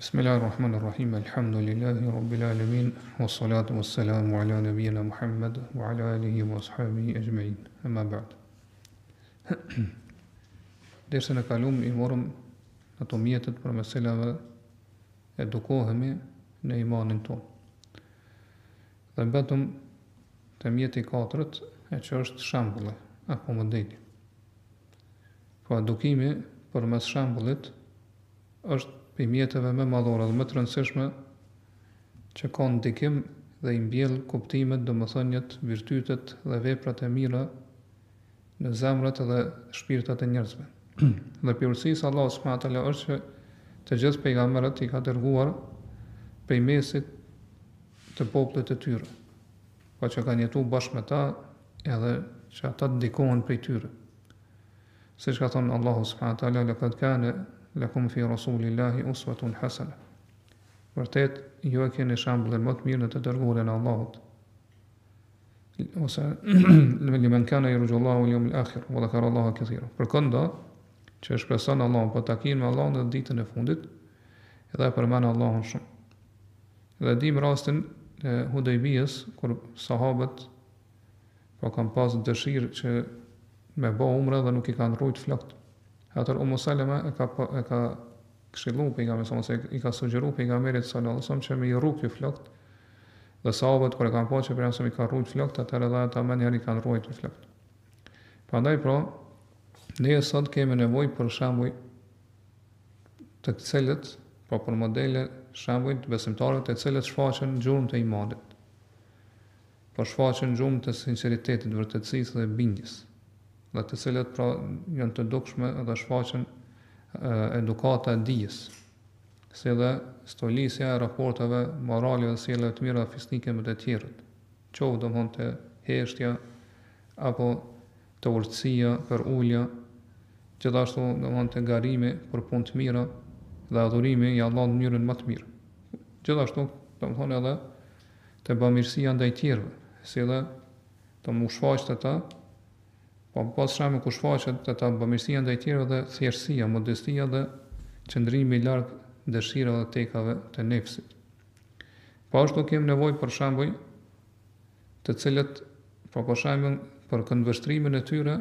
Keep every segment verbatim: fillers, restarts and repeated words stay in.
Bismillahirrahmanirrahim. Alhamdulillahi rabbil alamin. Wassalatu wassalamu ala nabiyyina Muhammad wa ala alihi wa ashabihi ajma'in. Amma ba'd. Dersën e kaluam i morëm ato mjetet për meselave edukohemi në imanin tonë. Dhe mbetëm të mjeti i katërt, e që është shembulli apo modeli. Po edukimi përmes shembullit është për mjeteve më madhore dhe më të rëndësishme që ka ndikim dhe i mbjell kuptimet, domethënjet, virtytet dhe veprat e mira në zemrat dhe shpirtat e njerëzve. Dhe pirësisë Allahu subhanahu wa taala është që të gjithë pejgamberët i ka dërguar prej mesit të popullit të tyre, pa që kanë jetu bashkë me ta edhe që ata ndikohen prej tyre. Siç ka thënë Allahu subhanahu wa taala, laqad kana lakum fi rasulillahi uswatun hasana. Vërtet, ju e keni shembullin më të mirë në të dërguarin e Allahut. Ose liman kana yarjullaha wal yawmil akhir wa dhakara Allaha katira. Përkëndo që shpreson Allahun për takimin me Allahun në ditën e fundit, edhe përmend Allahun shumë. Dhe dim rastin e Hudejbijës, kur sahabët po kanë pas dëshirë që me bë umre dhe nuk i kanë rrujt flokët. Atër Umu Salama e ka, e ka këshillu pejgamberin, ose i ka sugjeru pejgamberit sallallahu alaihi wasallam që me i rru këto flokët. Dhe sahabët kur e kanë pa që pejgamberi i ka rrujt flokët, atëherë edhe ata më njëri kanë rrujt flokët. Prandaj pra, ne sot kemi nevojë për shembuj të cilët, po për modele shembuj të besimtarëve të cilët shfaqen gjurmë të imanit. Po shfaqen gjurmë të sinqeritetit, vërtetësisë dhe bindjes. Dhe të cilët pra janë të dukshme dhe shfaqen edukata e dijes, si dhe stolisja e raporteve morale dhe sjellje të mira fisnike me të tjerët, qoftë domthonjë të heshtja apo të urtësia për ulja, gjithashtu domthonjë të garimi për punë të mira dhe adhurimi i Allahut në mënyrën më të mirë. Gjithashtu domthonjë edhe të bamirësia ndaj tjerëve, si dhe të mos shfaqet ata. Po pas shame ku shfaqet të ta bamirësia ndaj tjerëve dhe thjeshtësia, modestia dhe qëndrimi i larg dëshirave dhe tekave të nefsit. Po ashtu kemi nevojë për shembuj të cilët po për shembull për këndvështrimin e tyre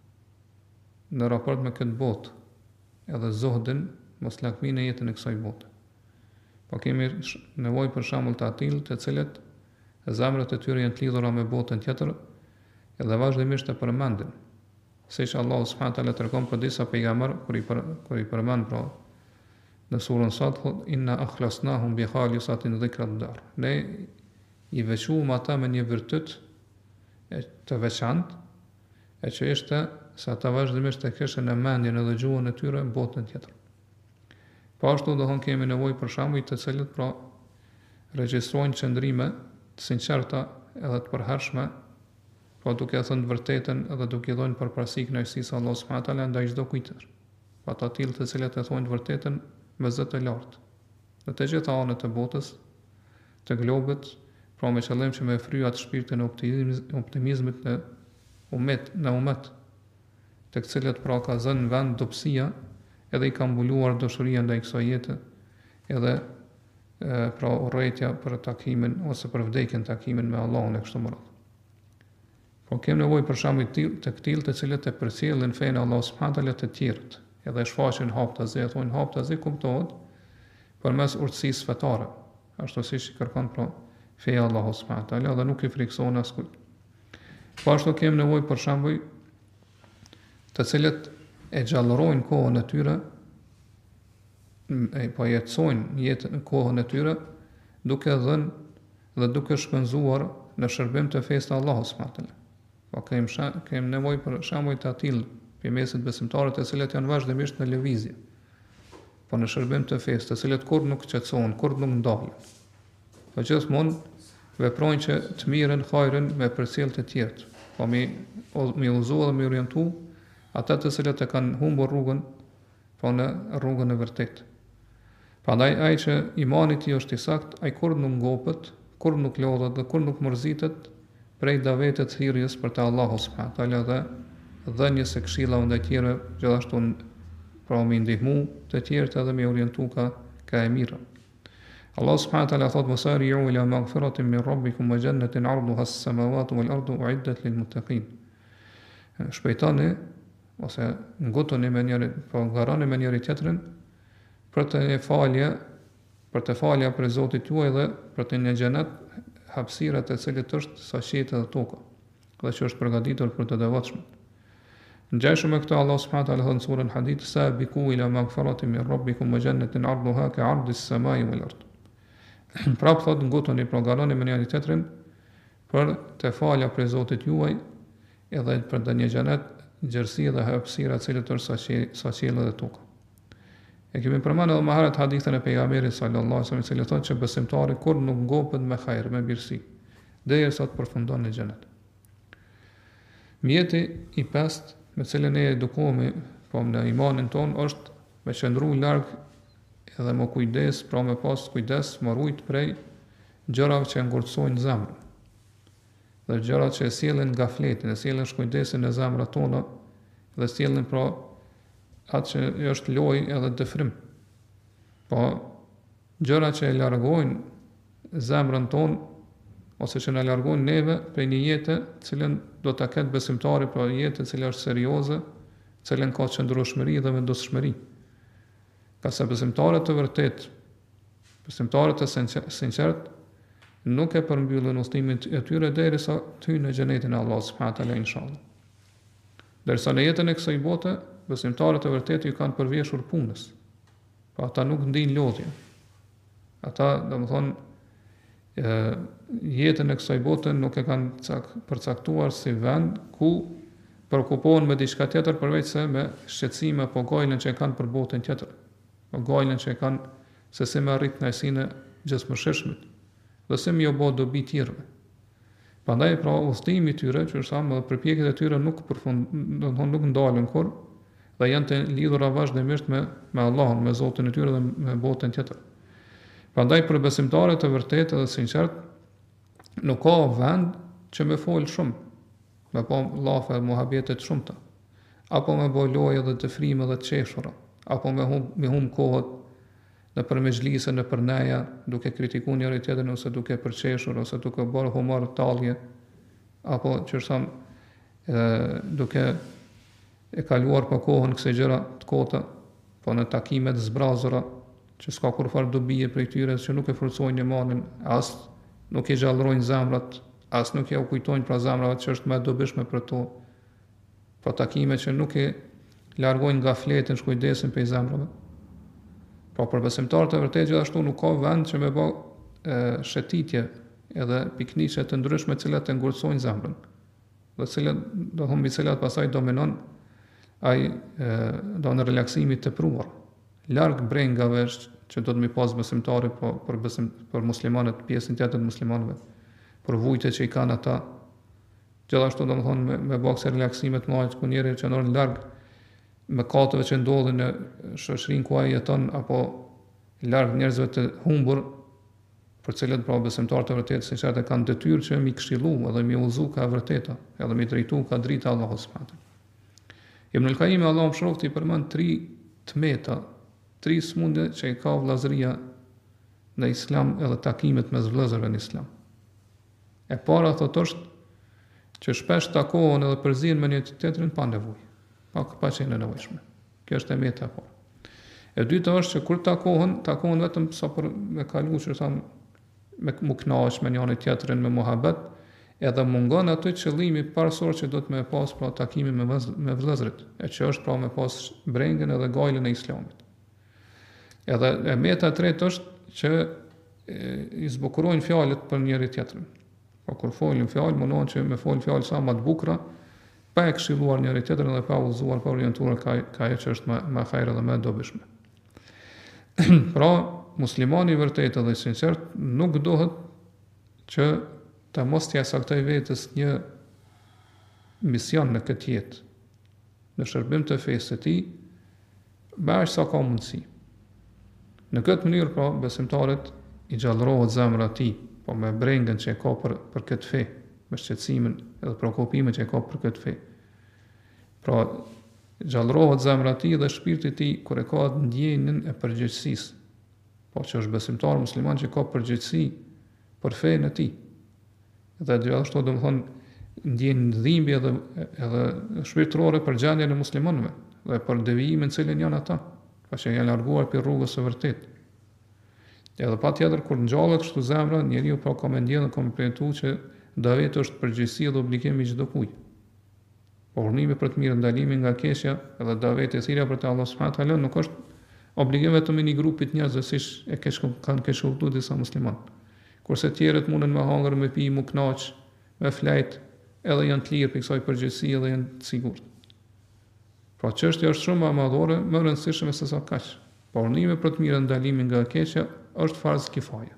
në raport me këtë botë, edhe zohdin, moslakminë e jetën e kësaj bote. Po kemi nevojë për shembull të atill të cilët zemrat e tyre janë të lidhura me botën tjetër, edhe vazhdimisht të përmendin. Siç Allahu subhanahu wa taala tregon për disa pejgamber kur i për, kur i përmend pra në surën Sad, inna akhlasnahum bi khalisatin dhikrat dar. Ne i veçuam ata me një virtyt e të veçantë, e që ishte se ata vazhdimisht të kishin në mendjen edhe gjuhën e tyre në botën tjetër. Po ashtu do të kemi nevojë për shembuj të cilët pra regjistrojnë qëndrime të sinqerta edhe të përhershme, po duke thënë vërtetën edhe duke dhënë përparësi kënaqësisë Allahu subhanahu wa taala ndaj çdo kujt. Pa ata tillë të cilët e thonë vërtetën me zë të lartë. Në të gjitha anët e botës, të globit, pra me qëllim që me fry atë shpirtin e optimizmit në umet, në umet, të cilët pra ka zënë në vend dobësia, edhe i ka mbuluar dashuria ndaj kësaj jete, edhe e, pra urrëtia për takimin ose për vdekjen takimin me Allahun e kështu me radhë. Po kem nevojë për shembuj të këtillë të cilët e përcjellin fenë e Allahut subhanahu wa taala të tjerët, edhe shfaqin haptazi, thonë haptazi kuptohet përmes urtësisë fetare, ashtu siç i kërkon pra feja e Allahut subhanahu wa taala dhe nuk i frikson askujt. Po ashtu kem nevojë për shembuj të cilët e gjallërojnë kohën e tyre, e po jetësojnë jetën e kohën e tyre, duke dhënë dhe duke shpenzuar në shërbim të fesë të Allahut subhanahu wa taala. Po kem kem nevojë për shembuj të atill pjesët besimtarë të cilët janë vazhdimisht në lëvizje, po në shërbim të fesë, të cilët kur nuk qetësohen, kur nuk ndalen. Po gjithmonë veprojnë që të mirën, hajrin me përcjell të tjerët, po mi mi udhëzua dhe mi orientu ata të cilët e kanë humbur rrugën, po në rrugën e vërtetë. Prandaj ai që imani i tij është i saktë, ai kur nuk ngopet, kur nuk lodhet dhe kur nuk mërzitet prej davetet thirrjes për të Allahu subhanahu wa taala dhe dhënjes së këshillave ndaj tjerëve, gjithashtu pra me ndihmu të tjerët edhe me orientu ka, ka e mira. Allah subhanahu wa ta'ala thot wasari'u ila maghfiratin min rabbikum wa jannatin 'arduha as-samawati wal ardu u'iddat lil muttaqin. Shpejtoni ose ngutuni me njëri, po garoni me njëri tjetrin për të falje, për të falja për Zotit juaj dhe për të një xhenet hapësirat e cilit është sa qiejtë dhe toka, dhe që është përgatitur për të devotshëm. Ngjashëm me këtë Allah subhanahu wa taala thon surën Hadid sabiqu ila maghfiratin min rabbikum wa jannatin 'arduha ka'ardis samai wal ard. Prap thot ngutuni, progaroni me njëri tjetrin për të falja për Zotit juaj edhe për të një xhenet gjerësi dhe hapësira e cilit është sa qielli dhe toka. E kemi përmendur edhe më herët hadithën e pejgamberit sallallahu alaihi wasallam, i cili thotë që besimtari kur nuk ngopet me hajër, me mirësi, derisa të përfundon në xhenet. Mjeti i pestë me cilën ne edukohemi po në imanin ton është me qëndru larg edhe më kujdes, pra me pas kujdes, më rujt prej gjërave që ngurtësojnë zemrën. Dhe gjërat që e sjellin gafletin, e sjellin shkujdesin e zemrave tona dhe sjellin pra atë që është lojë edhe dëfrim. Po gjërat që e largojnë zemrën tonë ose që na largojnë neve prej një jete të cilën do ta ketë besimtari, pra jetë e cila është serioze, e cilën ka qëndrueshmëri dhe vendosshmëri. Ka sa besimtarët të vërtet, besimtarët të sinqert, nuk e përmbyllën udhëtimin e tyre derisa të hyjnë në xhenetin e Allahut subhanahu wa taala inshallah. Derisa në jetën e kësaj bote, besimtarët e vërtet ju kanë përveshur punës. Pa ata nuk ndin lodhje. Ata, domethënë, jetën e kësaj bote nuk e kanë cak, përcaktuar si vend ku përkupohen me diçka tjetër përveç se me shqetësime apo gojlën që e kanë për botën tjetër. Po gojlën që e kanë se si me arrit kënaqësinë gjithëmshirshme dhe si më bë dobi tjerëve. Prandaj pra udhëtimi i tyre, që është më përpjekjet e tyre nuk përfund, domethënë nuk ndalen kur dhe janë të lidhura vazhdimisht me me Allahun, me Zotin e tyre dhe me botën tjetër. Prandaj për besimtarët të vërtetë dhe sinqert nuk ka vend që me fol shumë, me pa llafe dhe muhabete të shumta, apo me bëj lojë dhe të frime dhe të qeshura, apo me hum me hum kohët në për mezhlise, në për neja, duke kritikuar njëri tjetrin ose duke përqeshur ose duke bërë humor tallje, apo që thon ë duke e kaluar pa kohën kësaj gjëra të kota, po në takime të zbrazura që s'ka kurfar dobije prej tyre, që nuk e forcojnë imanin, as nuk i gjallërojnë zemrat, as nuk ja u kujtojnë pra zemrave që është më e dobishme për to, po takime që nuk i largojnë gafletin, shkujdesin prej zemrave. Po për besimtarët e vërtetë gjithashtu nuk ka vend që me bë shëtitje edhe pikniqe të ndryshme të cilat e ngurtësojnë zemrën, dhe cilat do humbi cilat pasaj dominon ai do në relaksimi të pruar, larg brengave që do të mi pas besimtari, po për besim për muslimanët, pjesën tjetër të muslimanëve, për vujtjet që i kanë ata, gjithashtu do të thonë me, me bakse relaksime të mëdha ku njëri që ndon larg mëkateve që ndodhin në shoqërinë ku ai jeton, apo larg njerëzve të humbur, për cilët pra besimtarët e vërtetë sinqert e kanë detyrë që mi këshillu edhe mi udhëzu ka vërteta, edhe mi drejtu ka drita Allahu subhanahu. Ibn al-Qayyim Allahu mëshiroftë i përmend tri tmeta, tri smundje që i ka vllazëria në Islam edhe takimet mes vëllezërve në Islam. E para thotë është që shpesh takohen edhe përzihen me një tjetrin pa nevojë, pa pa qenë nevojshme. Kjo është e meta e parë. E dyta është që kur takohen, takohen vetëm sa për me kalu, që thamë, me mu kënaq me njëri tjetrin, me muhabet, edhe mungon aty qëllimi parësor që do të me pas pra takimin me, me vëllezërit, e që është pra me pas brengën edhe gajlën e Islamit. Edhe e meta e tretë është që e, i zbukurojnë fjalët për njëri tjetrin. Po kur folin fjalë, mundohen që me folin fjalë sa më të bukura, pa e këshilluar njëri tjetrin dhe pa udhëzuar, pa orientuar ka ka ajo që është më më hajër dhe më dobishme. Pra, muslimani i vërtetë dhe i sinqert nuk dohet që ta mos t'ia saktoj vetes një mision në këtë jetë, në shërbim të fesë së tij, bash sa ka mundësi. Në këtë mënyrë, pra, besimtarët i gjallërohet zemra e tij, po me brengën që e ka për për këtë fe, me shqetësimin edhe prokupimin që e ka për këtë fe. Pra, gjallërohet zemra e tij dhe shpirti i tij kur e ka ndjenjën e përgjegjësisë, po që është besimtar musliman që ka përgjegjësi për fenë e tij. Dhe gjithashtu do të thonë ndjen dhimbje edhe edhe shpirtërore për gjendjen e muslimanëve dhe për devijimin në cilin janë ata, paqë janë larguar për rrugës së vërtetë. Edhe patjetër kur ngjallet kështu zemra, njeriu pra ka mendjen dhe ka përjetuar që daveti është përgjegjësi dhe obligim i çdo kujt. Urnimi për të mirë, ndalimi nga keqja, edhe daveti e thirrja për te Allah subhanahu wa taala nuk është obligim vetëm i një grupi të njerëzve siç e keq kanë keq kuptuar disa musliman. Kurse të tjerët munden me hangër, me pi, me knaq, me flajt, edhe janë të lirë për kësaj përgjegjësi dhe janë të sigurt. Pra çështja është shumë më madhore, më e rëndësishme se sa kaq. Po urnimi për të mirë, ndalimi nga keqja është farz kifaje.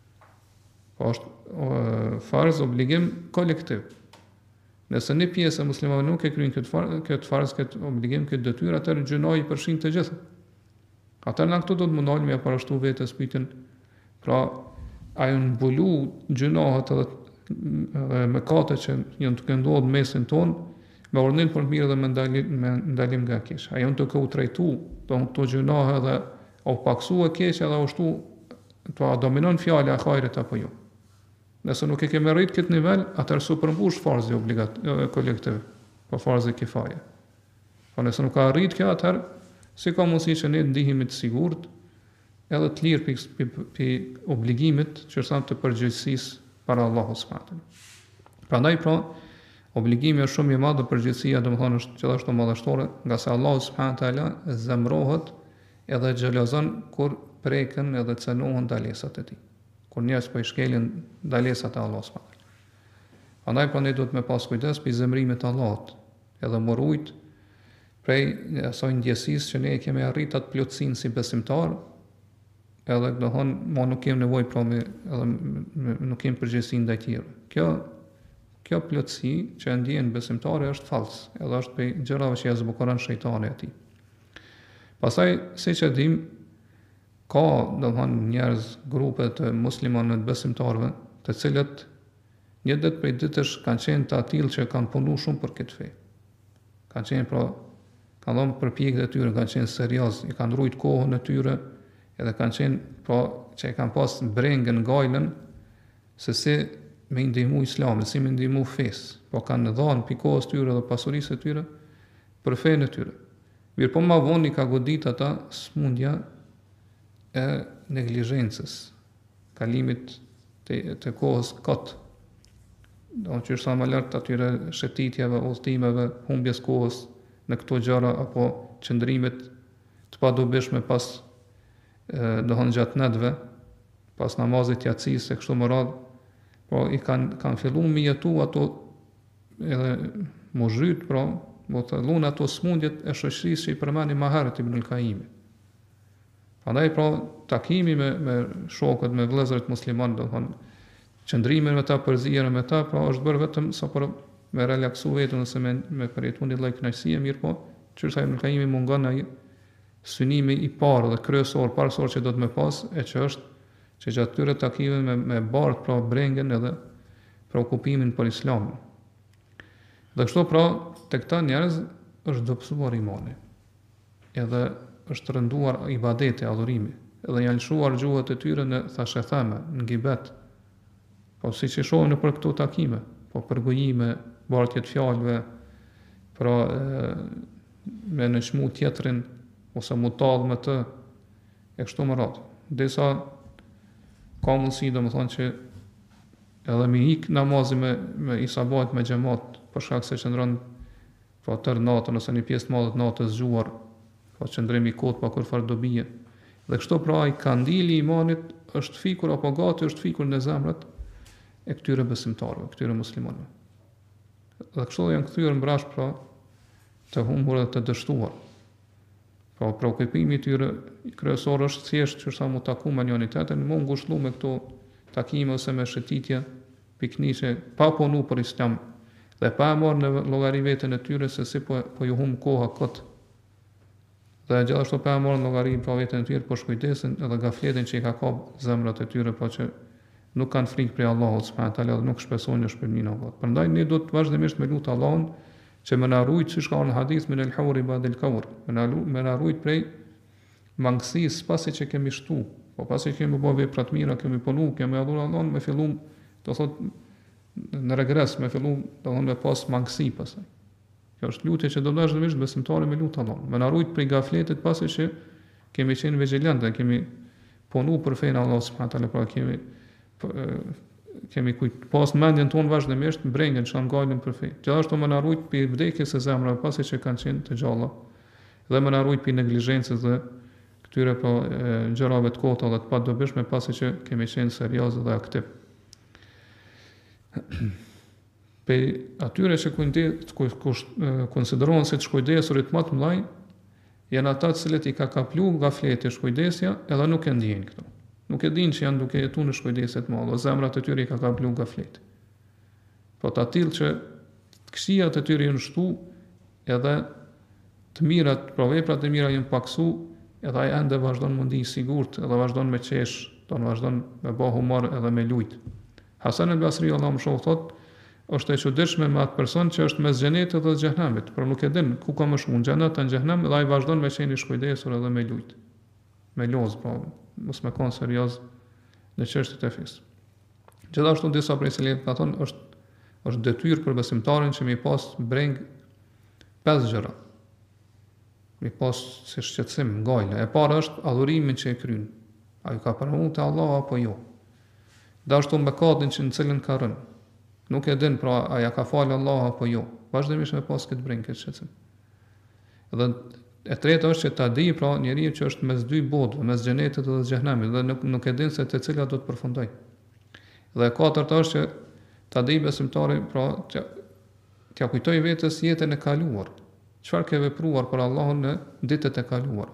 Po është uh, farz obligim kolektiv. Nëse një pjesë e muslimanëve nuk e kryen këtë farz, këtë farz, këtë obligim, këtë detyrë, atëherë gjunaji përfshin të gjithë. Atëherë na këtu do të mundojmë ja parashtu vetes pyetjen, pra a janë mbulu gjunahet edhe edhe mëkatet që janë të ndodhur në mesin ton me urnim për mirë dhe me ndalim, me ndalim nga keq. A janë të u trajtu, do këto gjunahe dhe u paksua keqja dhe u shtu, to a dominon fjala e hajrit apo jo. Nëse nuk e kemi arrit këtë nivel, atëherë su përmbush farzi obligat kolektiv, po farzi kifaje. Po nëse nuk ka arrit kjo, atëherë si ka mundësi që ne ndihemi të sigurt, edhe të lirë për obligimit që është të përgjegjësisë para Allahut subhanahu. Prandaj pra, obligimi është shumë i madh dhe përgjegjësia domethënë është gjithashtu madhështore, nga se Allahu subhanahu taala zemrohet edhe xhelozon kur preken edhe cënohen dalesat e tij. Kur njerëz po i shkelin dalesat e Allahut subhanahu. Prandaj po ne duhet me pas kujdes për zemrimin e Allahut, edhe morujt prej asaj ndjesisë që ne e kemi arrit atë plotësinë si besimtar, edhe do thonë, ma nuk kem nevojë pra me, edhe me, nuk kem përgjegjësi ndaj tjerëve. Kjo kjo plotësi që e ndjen besimtari është fals, edhe është prej gjërave që ja zbukuron shejtani atij. Pastaj, siç e dim, ka do thonë njerëz, grupe të muslimanëve të besimtarëve, të cilët një ditë prej ditësh kanë qenë të atill që kanë punuar shumë për këtë fe. Kanë qenë pra, kanë dhënë përpjekjet e tyre, kanë qenë serioz, i kanë ruajtur kohën e tyre, edhe kanë qenë pra që e kanë pas brengën gajlën se si me ndihmu islamin, si me ndihmu fesë, po kanë dhënë pikos tyre dhe pasurisë të tyre për fenë e tyre. Mirë po ma vonë i ka godit ata smundja e neglizhencës, kalimit të, të kohës kotë, do që është sa më lartë atyre shëtitjeve, udhëtimeve, humbjes kohës në këto gjëra apo qëndrimit të padobishme pas do thonë gjatë netëve, pas namazit jacis e kështu më radhë, po i kanë kan fillu me jetu ato edhe më zhyt, pra, më të dhun ato smundjet e shoqërisë që i përmeni ma herët Ibnul Qayyimi. Prandaj pra takimi me, me shokët, me vëllezërit musliman, do thonë, qëndrimin me ta, përzierën me ta, pra është bërë vetëm sa për me relaksu vetën ose me, me përjetu një lloj kënaqësie, mirë po, qërsa Ibnul Qayyimi mungon ai synimi i parë dhe kryesor, parësor që do të me pas, e që është që gjatë tyre takime me, me bartë pra brengën edhe preokupimin për islamin. Dhe kështu pra, të këta njerëz është dobësuar imani, edhe është rënduar ibadeti, adhurimi, edhe janë lëshuar gjuhët e tyre në thashetheme, në gibet, po si që shohën në për këto takime, po përgojime, bartjet fjalëve, pra e, me nëshmu tjetrin, ose mu talë me të, e kështu më radhë. Desa ka mundësi do më thonë që edhe me hik namazi me, me isabat, me gjemat, për shkak se qëndron pra tërë natën, ose një pjesë të madhe të natës zgjuar, pra qëndrim i kot pa kur farë dobije. Dhe kështu pra i kandili i imanit është fikur, apo gati është fikur në zemrat e këtyre besimtarëve, këtyre muslimanëve. Dhe kështu janë kthyer mbrash pra të humbur dhe të dështuar. Pra preokupimi i tyre kryesor është thjesht që sa mu taku me njëri tjetrin, mu ngushëllu me këto takime ose me shëtitje, piknishe, pa punu për islam, dhe pa marrë në llogari veten e tyre se si po, po ju humb koha kot. Dhe gjithashtu pa marrë në llogari pa veten e tyre, po shkujdesin edhe gafletin që i ka kap zemrat e tyre, pa që nuk kanë frikë prej Allahut subhanahu taala dhe nuk shpresojnë në shpërblimin e Allahut. Prandaj ne do të vazhdimisht me lut Allahun që më na rujt, siç ka në hadith, min el hawri ba'd el kawr, më na më na rujt prej mangësisë pasi që kemi shtu, po pasi që kemi bërë vepra të mira, kemi punu, kemi adhuruar Allahun, me fillu, do thot në regres, me fillu, do thot me pas mangësi pastaj. Kjo është lutje që do vazhdimisht besimtari me lut Allahun, me na rujt prej gafletit pasi që kemi qenë vigjilantë, kemi punu për fenë Allah subhanahu taala, pra kemi kemi kujt pas mendjen tonë vazhdimisht mbrengën çan ngajlën për fe. Gjithashtu më na rujt për vdekjes së zemrave pasi që kanë qenë të gjalla, dhe më na rujt për neglizhencës dhe këtyre po gjërave të kota dhe të padobishme pasi që kemi qenë serioz dhe aktiv. Pe atyre që konsiderohen si të shkujdesurit më të mëdhenj, janë ata të cilët i ka kaplu gafleti shkujdesja edhe nuk e ndjejnë këto. Nuk e dinë që janë duke jetu në shkujdesje të mëdha, zemrat e tyre i ka kaplu gafleti. Po të atill që këqijat e tyre janë shtu, edhe të mirat, pra veprat e mira janë paksu, edhe ai ende vazhdon mundi i sigurt, edhe vazhdon me qesh, do në vazhdon me bë humor edhe me lujt. Hasan al-Basri Allahu më shoh thot, është e çuditshme me atë person që është mes xhenetit dhe xhehenamit, por nuk e din ku ka më shumë xhenet apo xhehenem, dhe ai vazhdon me qenë i shkujdesur edhe me lujt. Me loz, po mos me kon serioz në çështjet e fesë. Gjithashtu disa prej selefëve ka thonë është është detyrë për besimtarin që mi pas breng pesë gjëra. Mi pas si shqetësim, ngajle. E para është adhurimin që e kryen. Ai ka pranuar te Allah apo jo. Gjithashtu mëkatin që në cilën ka rënë. Nuk e din pra a ja ka falë Allah apo jo. Vazhdimisht me pas këtë breng këtë shqetësim. Dhe e treta është që ta di pra njeriu që është mes dy botëve, mes xhenetit dhe xhehenamit, dhe nuk, nuk e din se te cila do të përfundoj. Dhe e katërta është që ta di besimtari pra që t'ja kujtoj vetes jetën e kaluar. Çfarë ke vepruar për Allahun në ditët e kaluara.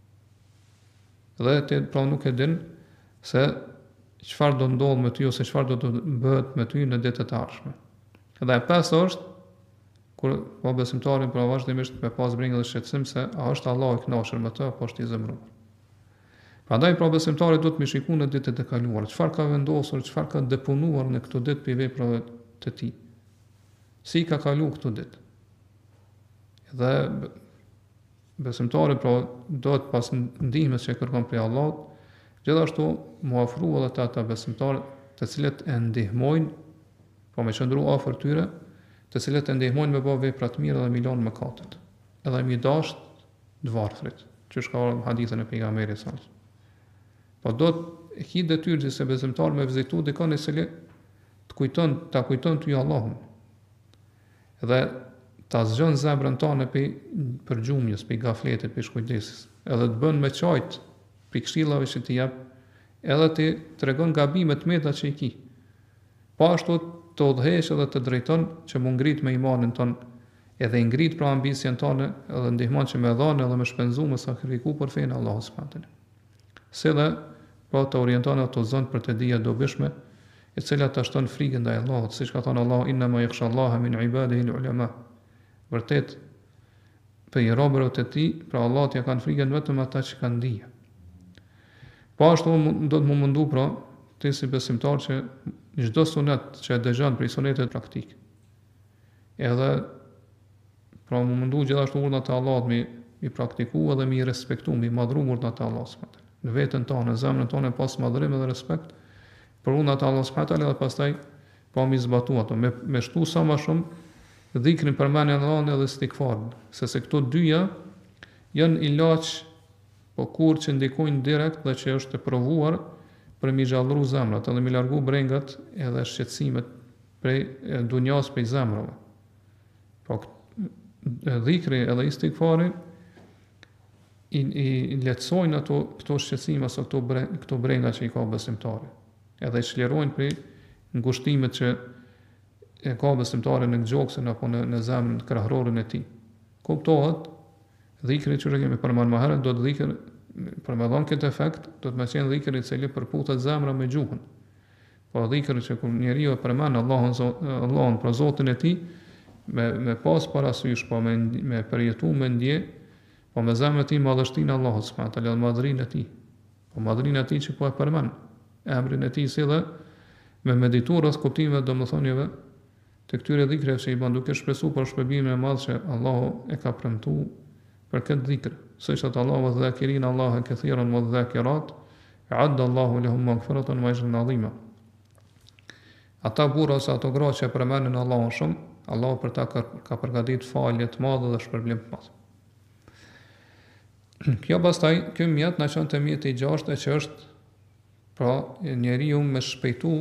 Dhe ti pra nuk e din se çfarë do ndodh me ty ose çfarë do të bëhet me ty në ditët e ardhshme. Dhe e pesë është kur po besimtarin pra vazhdimisht me pas brengë dhe shqetësim se a është Allah i kënaqur me të apo është i zemëruar. Prandaj pra besimtari do të më shikojë në ditët e kaluara, çfarë ka vendosur, çfarë ka depunuar në këtë ditë për veprave të tij. Si ka kaluar këtë ditë. Dhe besimtari pra do të pas ndihmës që kërkon prej Allahut, gjithashtu mu ofru edhe të ata besimtarë të cilët e ndihmojnë, pra me qëndru afër tyre, të cilët e ndihmojnë me bë vepra të mira dhe milon mëkatet. Edhe mi dash të varfrit, që shka në hadithën e pejgamberit sa. Po do të ki detyrë që se besimtar me vizitu dikon e cili të kujton, ta kujton ty Allahun. Edhe ta zgjon zemrën tënde pe për gjumjes, pe gafletit, pe shkujdesis. Edhe të bën me çajt pe këshillave që ti jap, edhe ti tregon gabimet të mëdha që i ki. Po ashtu të udhëhesh edhe të drejton që mu ngrit me imanin ton, edhe i ngrit pra ambicien tonë, edhe ndihmon që me dhanë edhe me shpenzu, me sakrifiku për fejnë Allahu subhanahu wa taala. Se dhe pra të orienton ato zonë për të dija dobishme, e cila të ashton frikën ndaj Allahut, siç ka thënë Allahu inna ma yakhsha Allaha min ibadihi al-ulama. Vërtet për i robërve të tij, pra Allahu ja kanë frikën vetëm ata që kanë dije. Po ashtu do të më mundu pra ti si besimtar që çdo sunet që e dëgjon për sunetet praktik. Edhe pra më mundu gjithashtu urdhat e Allahut mi i praktiku edhe mi respektu, mi madhru urdhat e Allahut subhanahu wa taala. Në veten tonë, në zemrën tonë pas madhrim dhe respekt për urdhat e Allahut subhanahu wa taala, dhe pastaj pa mi zbatu ato, me me shtu sa më shumë dhikrin përmendjen e Allahut edhe istigfarin, sepse këto dyja janë ilaç po kur që ndikojnë direkt dhe që është e provuar për mi gjallëru zemrat, edhe mi largu brengat edhe shqetësimet prej dunjas prej zemrave. Po dhikri edhe istigfari i, i lehtësojnë ato këto shqetësime ose këto bre, këto brenga që i ka besimtari. Edhe i çlirojnë prej ngushtimet që e ka besimtari në gjoksin apo në, në zemrën krahërorin e tij. Kuptohet dhikri që kemi përmendur më herët, do të dhikër për me dhënë këtë efekt, do të më qenë dhikër i cili përputet zemra me gjuhën. Po dhikër që kur njeriu e përmend Allahun, Allahun për Zotin e tij, me me pas parasysh, po me me përjetu me ndje, po me zemrën e tij madhështinë Allahut subhanahu wa taala, madhrinë e tij. Po madhrinë e tij që po e përmend, emrin e tij si dhe me medituar rreth kuptimeve domethënieve të këtyre dhikrave që i bën duke shpresuar për shpërblimin e madh që Allahu e ka premtuar për këtë dhikr. siç thot Allahu dhakirin Allaha kathiran wa dhakirat, a'adda Allahu lahum maghfiratan wa ajran 'azima. Ata burra ose ato gra që përmendin Allahun shumë, Allahu për ta ka, ka përgatitur falje të madhe dhe shpërblim të madh. Kjo pastaj, ky mjet na çon te mjeti i gjashtë që është pra njeriu me shpejtu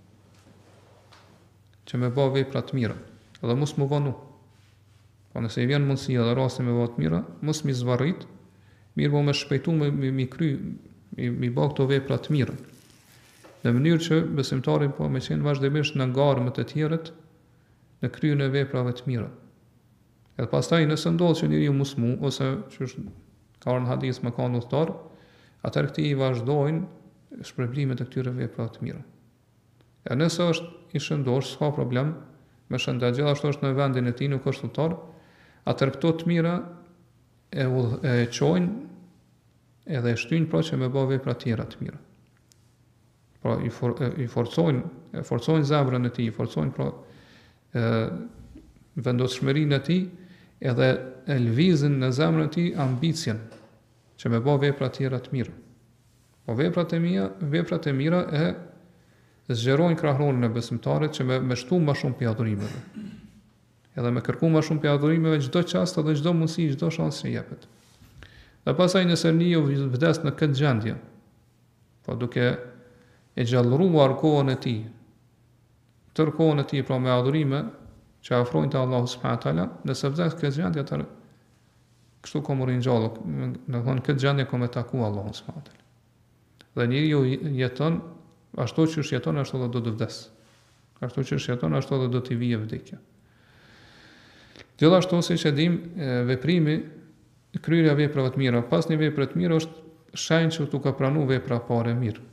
që me bë vepra të mira, edhe mos më vonu. Po nëse i vjen mundësia dhe rasti me bë të mira, mos mi zvarrit, mirë po me shpejtu me mi, mi kry, mi, mi bë këto vepra të mira. Në mënyrë që besimtari po me qenë vazhdimisht në garë të tjerët në kryen e veprave të mira. Edhe pastaj nëse ndodh që njeriu mos mu ose që është ka në hadith me kanë udhëtar, atëherë këti i vazhdojnë shpërblimet e këtyre veprave të mira. E nëse është i shëndosh, s'ka problem, me shëndet gjithashtu është në vendin e tij, nuk është udhëtar, atëherë këto të mira e, e çojnë edhe e shtyjnë pra që me bë vepra të tjera të mira. Pra i, for, i forcojnë, e forcojnë zemrën e tij, i forcojnë pra e, vendosmërinë e tij, edhe e lvizin në zemrën e tij ambicien që me bë vepra të tjera të mira. Po veprat e mira, veprat e mira e zgjerojnë krahronën e besimtarit që me, me shtu më shumë për adhurimeve. Edhe me kërku më shumë për adhurimeve çdo çast edhe çdo mundësi, çdo shans që jepet. Dhe pasaj nëse njeriu vdes në këtë gjendje, po duke e gjallëruar kohën e tij, tërë kohën e tij pra me adhurime që afrojnë te Allahu subhanahu wa taala, nëse vdes këtë gjendje atëherë kështu ka morin gjallë, në thonë këtë gjendje ka me taku Allahu subhanahu wa taala. Dhe njeriu jeton ashtu që jeton ashtu edhe do të vdes. Ashtu që jeton ashtu edhe do t'i vijë vdekja. Gjithashtu siç e dim, veprimi, kryerja e veprave të mira pas një vepre të mira është shenjë që tu ka pranuar vepra parë mirë.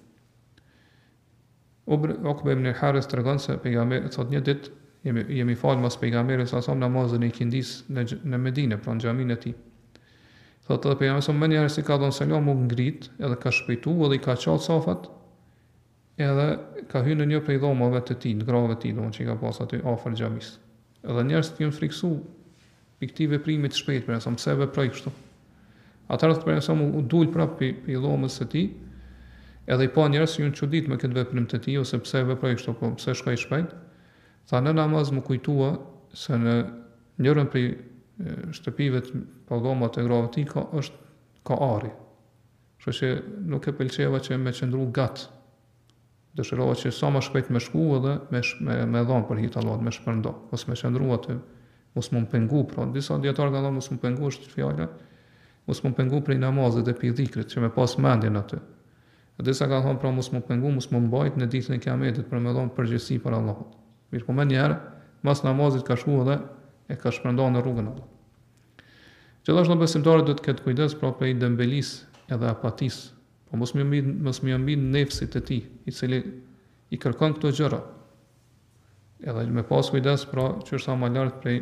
Ukbe ibn Harith tregon se pejgamberi thot një ditë jemi jemi fal mas pejgamberit sa sa namazën e kindis në në Medinë, pra në xhamin e tij. Thotë edhe pejgamberi sa më njëherë si ka dhënë selam u ngrit, edhe ka shpejtuar edhe i ka çall safat, edhe ka hyrë në një prej dhomave të tij, në grave të tij, domethënë që ka pas aty afër xhamisë. Edhe njerëzit janë friksu për këtë veprim të shpejtë, për sa pse veproi kështu. Atëherë për sa u dul prapë pe dhomës së tij, edhe i pa njerëz që janë çudit me këtë veprim të tij ose pse veproi kështu, po pse shkoi shpejt. Tha në namaz më kujtua se në njërën prej shtëpive të pallomat e grave të tij ka është ka ari. Kështu që nuk e pëlqeva që me qëndru gat. Dëshirova që sa më shpejt me shku edhe me me, me dhon për hir të Allahut, me shpërndo, ose me qëndru aty, mos më pengu, pra disa dietarë kanë thënë mos më pengu është fjala, mos më pengu prej namazit dhe pi dhikrit, që me pas mendjen aty. Dhe disa kanë thënë pra mos më pengu, mos më mbajt në ditën e Kiametit për me dhon përgjegjësi për Allahut. Mirë, po më njëherë, mas namazit ka shku edhe e ka shpërnda në rrugën e Allahut. Gjithashtu besimtarët do të ketë kujdes pra prej dembelis edhe apatis, po mos më mbid, mos më mbid nefsit të tij, i cili i kërkon këto gjëra. Edhe me pas kujdes pra që është sa më lart prej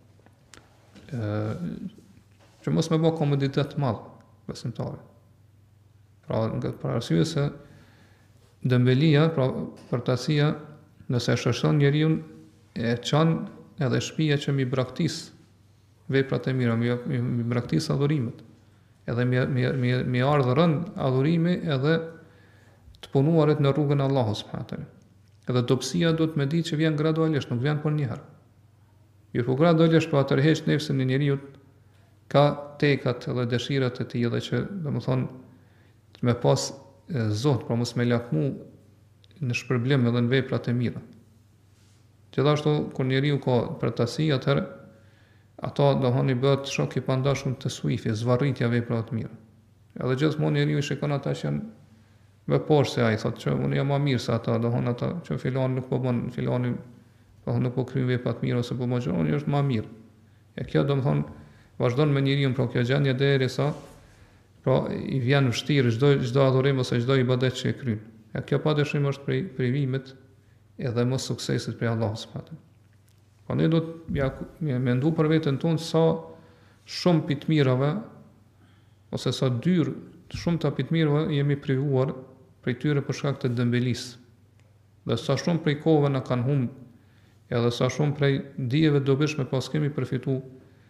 ë që mos më bë komoditet të madh besimtarit. Pra nga për arsye se dembelia, pra përtasia, nëse shështon njeriu e çon edhe shtëpia që mi braktis veprat e mira, mi, mi, mi braktis adhurimet. Edhe mi, mi, mi, mi ardhë rënd adhurimi edhe të punuarit në rrugën e Allahut subhanahu wa taala. Edhe dobësia do të më ditë që vjen gradualisht, nuk vjen për një herë. Mirë, po gradualisht po atërheq nefsin e njeriu, ka tekat edhe dëshirat e tij edhe që domethënë të më pas e, Zot, pra mos më lakmu në shpërblim edhe në veprat e mira. Gjithashtu kur njeriu ka përtasi, atëherë ato dohoni bëhet shok i pandashëm të suifi, zvarritja veprave të mira. Edhe gjithmonë njeriu shikon ata që janë më poshtë se ai, thotë që unë jam më mirë se ata, dohon ata që filani nuk po bën, filani po nuk po kryen vepra të mira ose po më unë është më mirë. E kjo domthon vazhdon me njeriu pra kjo gjendje derisa pra i vjen vështirë çdo çdo adhurim ose çdo ibadet që e kryen. E kjo padyshim është prej privimet edhe mos suksesit prej Allahut subhanahu wa taala. Po ne do të ja, ja mendu për veten tonë sa shumë pi të mirave ose sa dyr shumë të pi të mirave jemi privuar prej tyre për shkak të dembelisë. Dhe sa shumë prej kohëve na kanë humb, edhe sa shumë prej dijeve dobishme pas kemi përfitu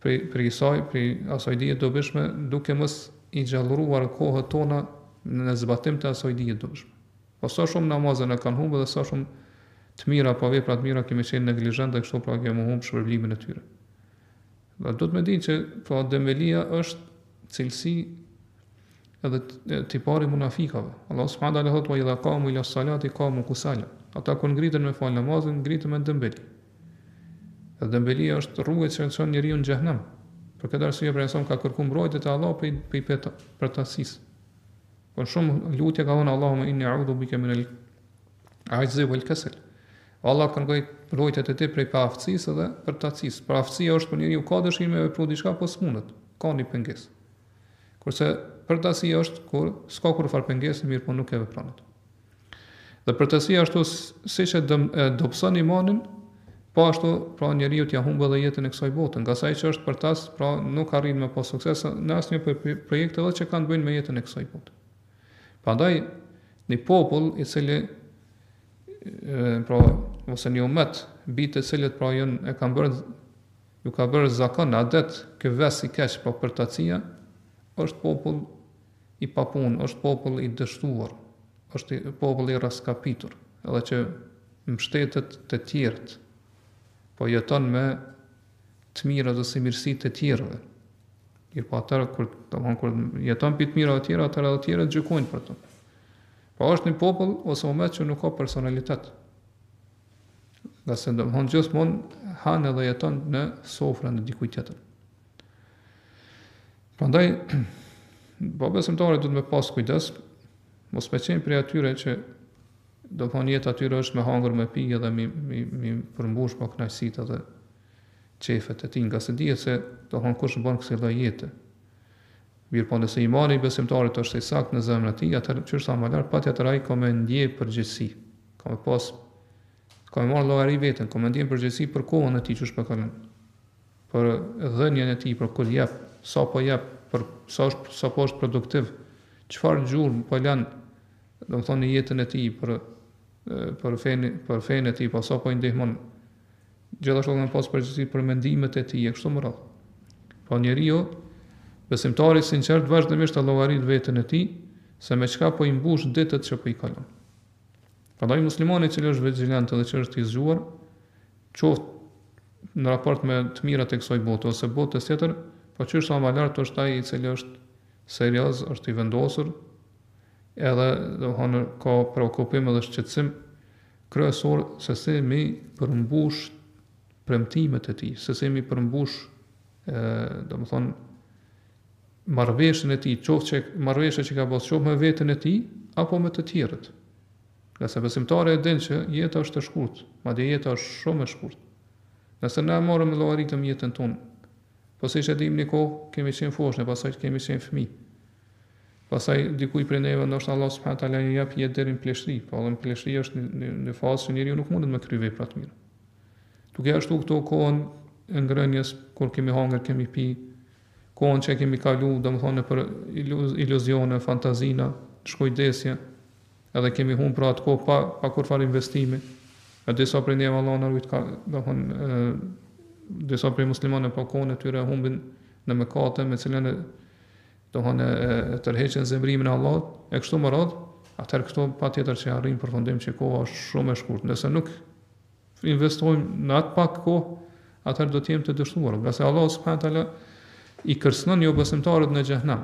prej, prej saj, prej asaj dije dobishme, duke mos i gjallëruar kohët tona në zbatim të asaj dije dobishme. Po sa shumë namazën e kanë humbë dhe sa shumë të mira, pa vepra të mira kemi qenë neglizhent dhe kështu pra kemi humbë shpërblimin e tyre. Dhe do të më dinë që pra dembelia është cilësi edhe tipari munafikave. Allah subhanahu wa taala thotë: "Wa idha qamu ila salati qamu kusala." Ata kur ngriten me fal namazin, ngriten me dembeli. Dhe dembelia është rrugë që çon njeriu në xhehenem. Për këtë arsye për insan ka kërkuar mbrojtje te Allah për për për tasisë. Po shumë lutje ka thënë Allahumma inni a'udhu bika min al-'ajzi wal-kasal. Allah kërkoi mbrojtje te ti prej paaftësisë dhe për tasisë. Paaftësia është për njeriu ka dëshirë me vepru diçka po smundet, ka një pengesë. Kurse përtasia është kur s'ka kur far pengesë, mirë po nuk e vepron atë. Dhe përtasia ashtu siç e dobëson imanin, po ashtu pra njeriu t'ia humbë edhe jetën e kësaj bote, nga sa që është përtas, pra nuk arrin me pas sukses në asnjë projekt edhe që kanë bëjnë me jetën e kësaj bote. Prandaj një popull i cili e, pra ose një umet bitë të cilët pra janë e kanë bërë ju ka bërë zakon adet ky ves i keq pa përtacia, është popull i papun, është popull i dështuar, është popull i raskapitur, edhe që mbështetet të tjerët, po jeton me të mira dhe si mirësi të tjerëve. Mirë po atërë, kur, kur jeton për të mira të tjera, atërë edhe tjere gjykojnë për të. Po është një popull ose umet që nuk ka personalitet. Nga se domthon gjithmonë han edhe jeton në sofrën e dikujt tjetër. Prandaj, po besimtarët duhet me pas kujdes, mos me qenë prej atyre që do thonë jeta atyre është me hangër, me pijë dhe mi, mi, mi përmbush pa kënaqësitë dhe qefet e tij, nga se dihet se do thonë kush bën kësaj lloj jete. Mirë po nëse imani i besimtarit është i saktë në zemrën e tij, atëherë çështë sa më lart patjetër ai ka me ndjej përgjegjësi. Ka me pas ka me marrë llogari veten, ka me ndjej përgjegjësi për kohën e tij që shpëton. Për dhënien e tij, për kur jep, sa po jep, për sa është sa po është produktiv, çfarë gjurmë po lën, do të thonë jetën e tij për për fenë për fenë e tij, po sa po i ndihmon. Gjithashtu kanë pas përgjegjësi për mendimet e tij e kështu me radhë. Po njeriu besimtari sinqert vazhdimisht të llogarit veten e tij se me çka po i mbush ditët që po i kalon. Prandaj muslimani i cili është vigjilant dhe që është i zgjuar, qoftë në raport me të mirat e kësaj bote ose botës tjetër, po qysh sa më lart është ai i cili është serioz, është i vendosur, edhe do të thonë ka preokupim edhe shqetësim kryesor se si mi përmbush premtimet e tij, se si mi përmbush ë do të thonë marrëveshjen e tij, qoftë që marrëveshja që ka pasur qoftë me veten e tij apo me të tjerët. Nga se besimtari e din që jeta është e shkurtë, madje jeta është shumë e shkurtë. Nëse na marrim me llogaritëm jetën tonë, po siç e dimë një kohë kemi qenë foshë, pastaj kemi qenë fëmijë. Pastaj dikujt prej neve ndoshta Allah subhanahu taala i jap jetë deri në pleshri, po edhe në pleshri është në, në fazë që njeriu nuk mundet me kry vepra të mira. Duke ashtu këto kohën e ngrënjes kur kemi hangër, kemi pi, kohën që kemi kalu, domethënë për iluzione, fantazina, shkujdesje, edhe kemi humbur pra atë kohë pa pa kurfar investimi. A disa prej neve Allah na rujt ka, domethënë disa prej muslimanëve pa kohën e tyre humbin në mëkate me cilën e do thonë e tërheqën zemrimin e Allahut, e kështu më radh, atëherë këto patjetër që arrin përfundim që koha është shumë e shkurtë. Nëse nuk investojmë në atë pak kohë, atëherë do të jemi të dështuar, nga se Allah subhanahu taala i kërcënon jo besimtarët në xhehenem.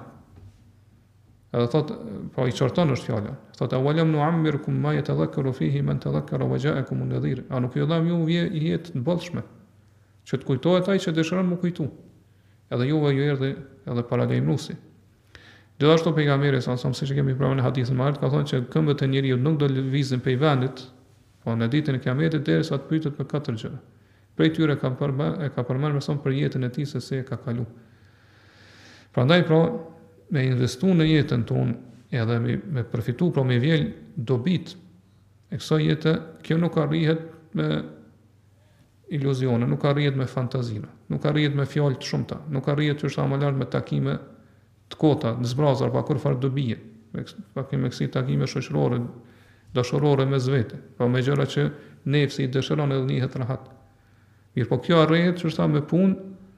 Edhe thot, po i çorton është fjala. Thot awalam nu'ammirkum ma yatadhakkaru fihi man tadhakkara wa ja'akum an-nadhir. A nuk ju dham ju jetë të bollshme, që të kujtohet ai që dëshiron më kujtu. Edhe juve ju erdhi edhe paralajmëruesi. Gjithashtu pejgamberi sa sa siç e kemi pranë në hadithin e ka thonë që këmbët e njeriu nuk do lëvizin prej vendit, po në ditën e Kiametit derisa të pyetet për katër gjëra. Prej tyre ka përmend e ka përmendur më son për jetën e tij se si e ka kalu. Prandaj pra me investu në jetën tonë edhe me, me përfitu, pra me vjell dobit e kësaj jete, kjo nuk arrihet me iluzione, nuk arrihet me fantazina, nuk arrihet me fjalë të shumta, nuk arrihet që sa më lart me takime të kota, në zbrazar, pa kur farë dobije, pa kemi kësi takime shoqërore, dashurore me zvete, pa me gjëra që nefsi i dëshiron edhe njihet rahat. Mirë, po kjo arrihet që sa me punë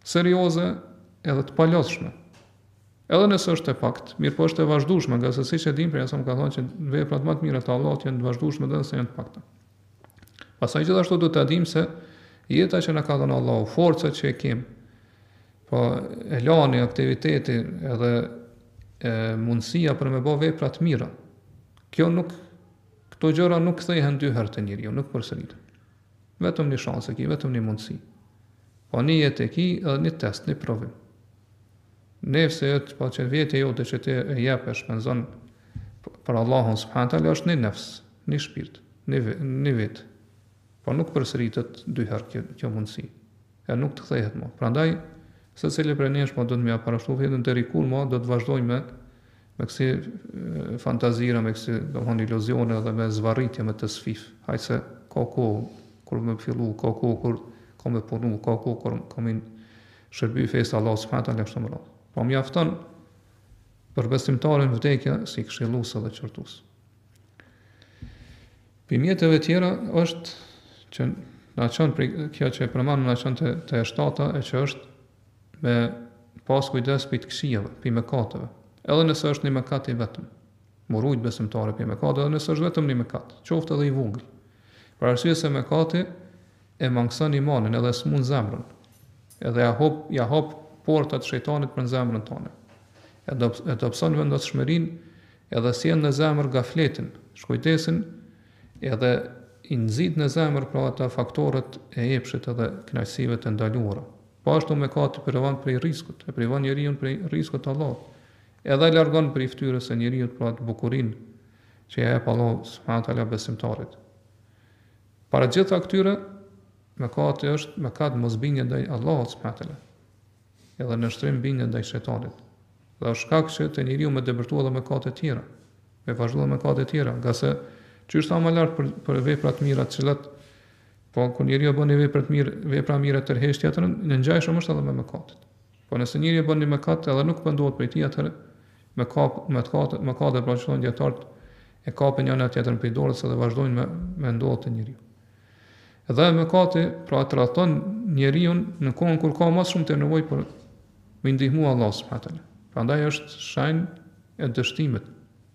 serioze edhe të palodhshme. Edhe nëse është e pakt, mirë po është e vazhdueshme, nga se siç e dim për jashtë më ka thonë që veprat më të mira të Allahut janë të vazhdueshme edhe nëse janë të pakta. Pastaj gjithashtu do të dim se jeta që na ka dhënë Allahu, forcat që e kemi, po elani, aktiviteti edhe e, mundësia për me bë vepra të mira. Kjo nuk këto gjëra nuk kthehen dy herë te njeriu, nuk përsëriten. Vetëm një shans e ki, vetëm një mundësi. Po një jetë e ki edhe një test, një provim. Nefse jetë, po që vjetë e jote që ti e jep e shpenzon për Allahun subhanahu taala është një nefs, një shpirt, një, një vetë. Po nuk përsëritet dy herë kjo, kjo mundësi. E nuk të kthehet më. Prandaj secili prej nesh po do të më parashtu veten deri kur më do të vazhdojmë me me kësi e, fantazira, me kësi domthon iluzione dhe me zvarritje, me të sfif. Hajse ka kohë kur më fillu, ka kohë kur ka më punu, ka kohë kur kam shërby fesë Allah subhanahu taala kështu më radh. Po mjafton për besimtarin vdekja si këshillues dhe qortues. Pimjeteve tjera është që na çon për kjo që e përmend na çon të të e shtata e që është me pas kujdes për të këqijave, për mëkateve. Edhe nëse është një mëkat i vetëm. Murujt besimtare për mëkat, edhe nëse është vetëm një mëkat, qoftë edhe i vogël. Për arsye se mëkati e mangëson imanin edhe smund zemrën. Edhe ja hop ja hop portat shejtanit për zemrën tonë. E do e dobson vendosshmërinë edhe sjell në zemër gafletin, shkujdesin edhe i nxit në zemër pra ata faktorët e epshit edhe kënaqësive të ndaluara. Po ashtu mëkati privon prej rrezikut, e privon njeriu prej rrezikut të Allahut. Edhe largon prej fytyrës së njeriu pra të bukurinë që ja jep Allahu subhanahu taala besimtarit. Para gjitha këtyre, mëkati është mëkat mosbindje ndaj Allahut subhanahu taala. Edhe në shtrim bindje ndaj shejtanit. Dhe është shkak që te njeriu më dëbërtua edhe mëkate të tjera, me vazhduar mëkate të tjera, nga se çysh tha më lart për, për vepra të mira, të cilat po kur njeriu bën një vepër të mirë, vepra mira tërheq tjetrën, në ngjajshëm është edhe me mëkatet. Po nëse njeriu bën një mëkat edhe nuk pendohet prej tij, atëherë mëkat mëkat mëkatet pra çon dietar e kapën njëra tjetrën prej dorës dhe vazhdojnë me me ndodhë të njeriu. Edhe mëkati pra trajton njeriu në kohën kur ka më shumë të nevojë për me ndihmu Allah subhanahu taala. Prandaj është shenjë e dështimit.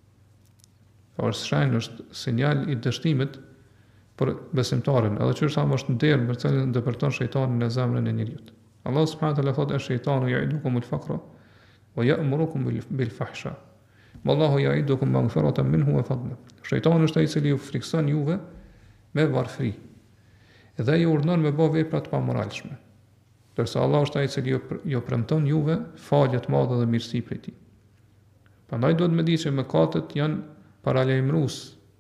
Pra është shenjë, është sinjal i dështimit për besimtarin, edhe që është është nder për cilën dëpërton shejtanin në zemrën e njeriu. Allah subhanahu taala thotë ash-shaytanu ya'idukum al-faqra wa ya'murukum bil-fahsha. Wallahu ya'idukum maghfiratan minhu wa fadla. Shejtani është ai i cili ju frikson juve me varfëri. Dhe ju urdhnon me bë vepra të pamoralshme. Dërsa Allah është ai i cili ju premton juve falje të mëdha dhe mirësi prej tij. Prandaj duhet me di që mëkatet janë paralajmërues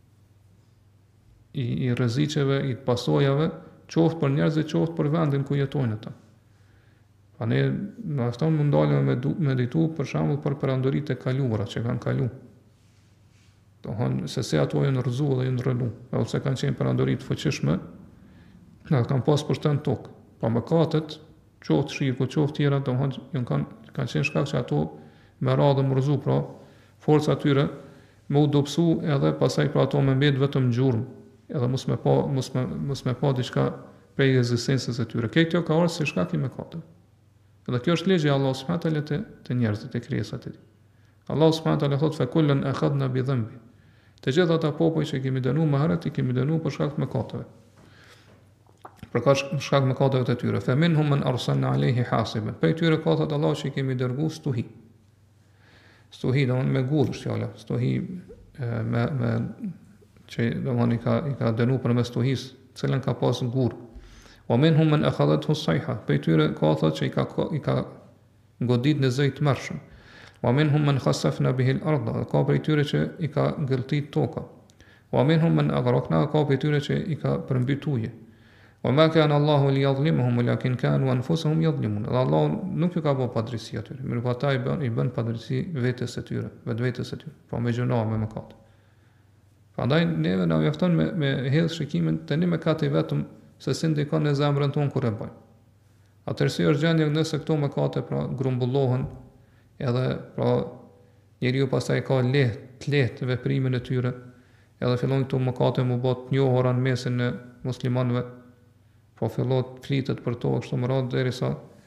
i, i rreziqeve, i pasojave, qoftë për njerëzit, qoftë për vendin ku jetojnë ata. Pa ne në ashton mund dalëm me meditu për shembull për perandoritë e kaluara që kanë kalu. Do thonë se se ato janë rrezu dhe janë rrënu, ose kanë qenë perandoritë fuqishme, na kanë pas pushten tokë. Pa mëkatet, qoftë shirku, qoftë tjera, do thonë janë kanë kanë qenë shkak që ato me radhë më rrezu, pra forca atyre më u dobësu edhe pasaj pra ato me mbet vetëm gjurmë, edhe mos me pa mos me mos me pa diçka prej ekzistencës së tyre. Kjo ka ardhur si shkak i mëkatit. Dhe kjo është ligji i Allahut subhanahu taala te, te njerëzit, te krijesat e tij. Allahu subhanahu taala thotë fa kullan akhadna bi dhanbi. Të gjitha ata popull që kemi dënuar më herët, i kemi dënuar për shkak të mëkateve. Për shkak të mëkateve të tyre. Fa minhum man arsalna alayhi hasiban. Për tyre ka thotë Allahu që i kemi dërguar stuhi. Stuhi do me gur fjala, stuhi me me që domthoni ka i ka dënuar përmes stuhis, cilën ka pas gur. Wa minhum man akhadhathu as-sayha. Për tyre ka thotë që i ka i ka godit në zej të mërshëm. Wa minhum man khasafna bihi al-ardh. Ka për tyre që i ka gëlltit toka. Wa minhum man aghraqna. Ka për tyre që i ka përmbyt ujë. Wa ma kana Allahu liyadhlimahum walakin kanu anfusuhum yadhlimun. Allah nuk ju ka bërë padrejsi atyre, mirë po ata i bën i bën padrejsi vetes së tyre, vetvetes së tyre, po me gjuna me mëkat. Prandaj neve na mjafton me me hedh shikimin tani mëkati vetëm se si ndikon në zemrën tonë kur e bëjmë. Atëherë si është gjendja nëse këto mëkate pra grumbullohen, edhe pra njeriu pastaj ka lehtë të lehtë veprimin e tyre, edhe fillojnë këto mëkate më bë të njohura në mesin e muslimanëve. Po fillot flitet për to kështu më radhë derisa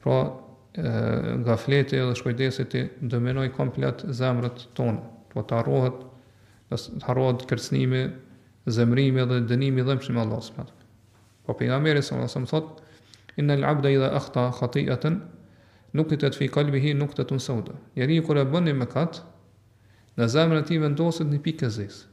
Pra, gafleti dhe shkujdesi të dominoj komplet zemrët tonë, po të harrohet, të harrohet kërcënimi, zemrimi dhe dënimi dhe mshim Allah subhanahu. Po pejgamberi sallallahu alaihi wasallam thot: "Innal abda idha akhta khati'atan nuqitat fi qalbihi nuqtatun sauda." Njeriu kur e bën një mëkat, në zemrën e tij vendoset një pikë e zezë.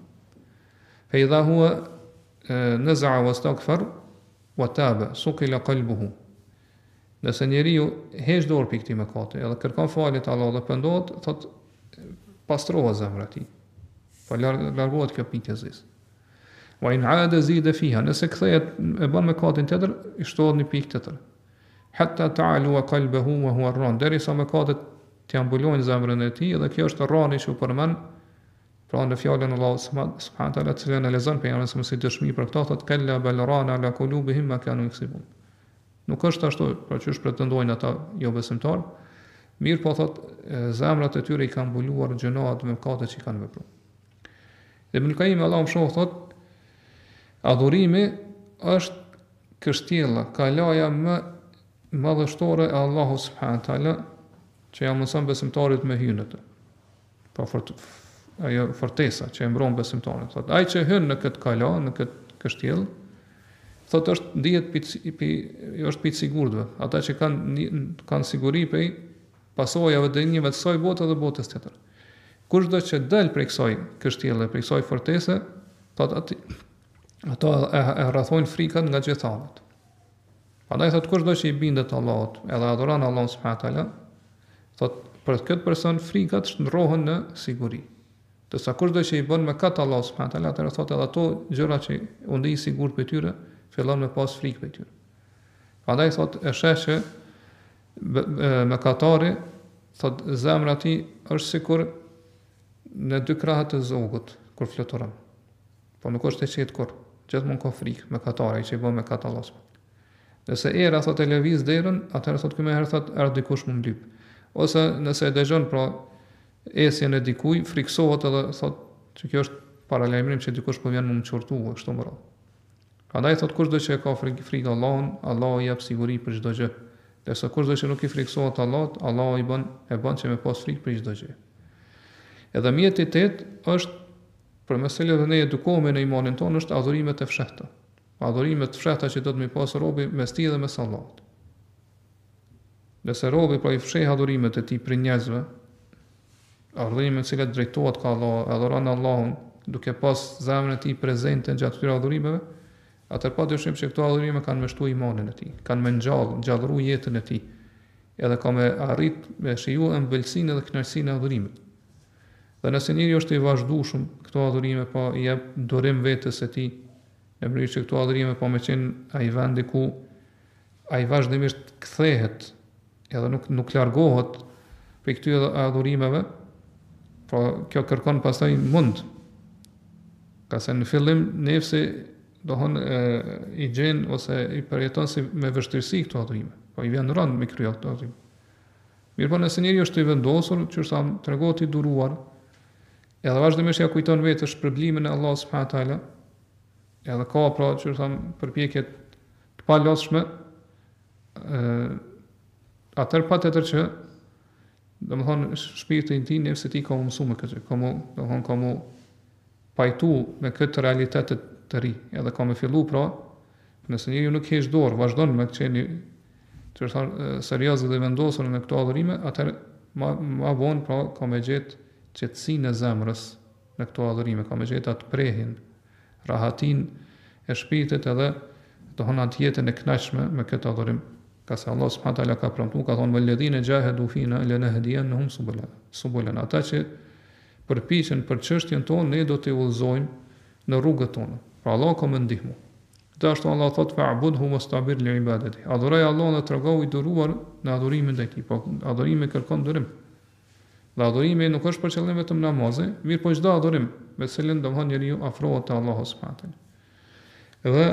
Fa idha huwa naza'a wastaghfar wa taba suqila qalbuhu. Nëse njeriu heq dorë pikë këtij mëkati, edhe kërkon falje te Allahu dhe pendohet, thot pastrohet zemra e tij. Po largohet kjo pikë e zezë. Wa in 'ada zida fiha, nëse kthehet e bën mëkatin tjetër, i shtohet një pikë tjetër. Hatta ta'alu qalbuhu wa huwa ar-ran, derisa mëkatet të ambulojnë zemrën e tij, dhe kjo është rani që u përmend pra në fjalën e Allahut subhanahu wa taala, që ne lexon pejgamberin se si dëshmi për këtë, thotë kalla bal rana ala qulubihim ma kanu yaksibun. Nuk është ashtu, pra që është pretendojnë ata jo besimtar, mirë po thotë zemrat e tyre i kanë mbuluar gjënat me mëkatet që kanë vepruar. Dhe Ibn Qayyim Allahu më shoh thotë adhurimi është kështjella, kalaja më madhështore e Allahut subhanahu wa taala, që ja mëson besimtarit me hyrë në të. Pa fort, ajo fortesa që e mbron besimtarin. Thot ai që hyn në këtë kala, në këtë kështjellë, thot është ndihet pi është pi sigurtëve. Ata që kanë kanë siguri prej pasojave të dënimeve të kësaj bote dhe botës tjetër. Kushdo që dal prej kësaj kështjelle, prej kësaj fortese, thot atë ato e, e rrethojnë frikat nga gjithë anët. Prandaj thot kushdo që i bindet Allahut, edhe adhuron Allahun subhanahu wa taala, thot për këtë person frikat shndrohen në siguri. Dërsa kushdo që i bën mëkat Allahu subhanahu wa taala, atëherë thot edhe ato gjëra që u ndi i sigurt për tyre, fillon me pas frikë për tyre. Prandaj thot e sheh që mëkatari, thot zemra e tij është sikur në dy krahët e zogut kur fluturon. Po nuk është e qetë kur, gjithmonë ka frikë mëkatari që i bën mëkat Allahu subhanahu. Nëse era thot e lëviz derën, atëherë thot këmë herë thot erdhi dikush më mbyp. Ose nëse e dëgjon pra esjen e dikuj, friksohet edhe thot që kjo është paralajmërim që dikush po vjen më më çortu kështu më radh. Prandaj thot kushdo që e ka frikë frik Allahun, Allahu i jep siguri për çdo gjë. Derisa kushdo që nuk i friksohet Allahut, Allahu i bën e bën që me pas frikë për çdo gjë. Edhe mjeti i tetë është për meselë dhe ne edukohemi në imanin tonë është adhurimet e fshehta. Adhurimet e fshehta që do të më pas robi mes tij dhe mes Allahut. Nëse robi pra i fsheh adhurimet e tij për njerëzve, adhurimet që drejtohet ka Allah, adhuron Allahun, duke pas zemrën e tij prezente gjatë këtyre adhurimeve, atëherë pa dyshim që këto adhurime kanë mbështuar imanin e tij, kanë më ngjall, ngjallëruar jetën e tij, edhe ka me arrit me shiju ëmbëlsinë dhe kënaqësinë e adhurimit. Dhe nëse njëri është i vazhdueshëm këto adhurime, pa i jep durim vetes së tij, në mënyrë që këto adhurime pa më qenë ai vendi ku ai vazhdimisht kthehet, edhe nuk nuk largohet prej këtyre adhurimeve, pra kjo kërkon pastaj mund. Ka se në fillim nefsi dohon i gjen ose i përjeton si me vështirësi këto adhurime, po i vjen rënd me krye këto adhurime. Mirë po nëse njëri është i vendosur, që sa tregohet i duruar, edhe vazhdimisht ja kujton vetes shpërblimin e Allahut subhanahu wa taala, edhe ka pra që sa përpjekje të palodhshme, ë atëherë patjetër që domethënë shpirti i tij, nefsi i tij ka mësuar me këtë, ka më domethënë ka më pajtu me këtë realitet të ri, edhe ka më fillu pra, nëse njeriu nuk heq dorë, vazhdon me të qenë që thonë serioz dhe vendosur në këto adhurime, atëherë ma, ma vonë pra ka me gjetë qetësinë e zemrës në këto adhurime, ka me gjetë atë prehin, rahatin e shpirtit edhe të hona të jetën e kënaqshme me këtë adhurim. Ka se Allah subhanahu wa taala ka premtuar, ka thonë walladhina jahadu fina lanahdiyannahum subulana. Subulana, ata që përpiqen për çështjen tonë, ne do t'i udhëzojmë në rrugët tona. Pra Allah ka më ndihmu. Gjithashtu Allah thot fa'budhu wastabir li ibadati. Adhuroj Allahun dhe tregohu i duruar në adhurimin ndaj tij. Po adhurimi kërkon durim. Dhe adhurimi nuk është për qëllim vetëm namazi, mirë po çdo adhurim, me cilin domthon njeriu afrohet te Allahu subhanahu wa taala. Dhe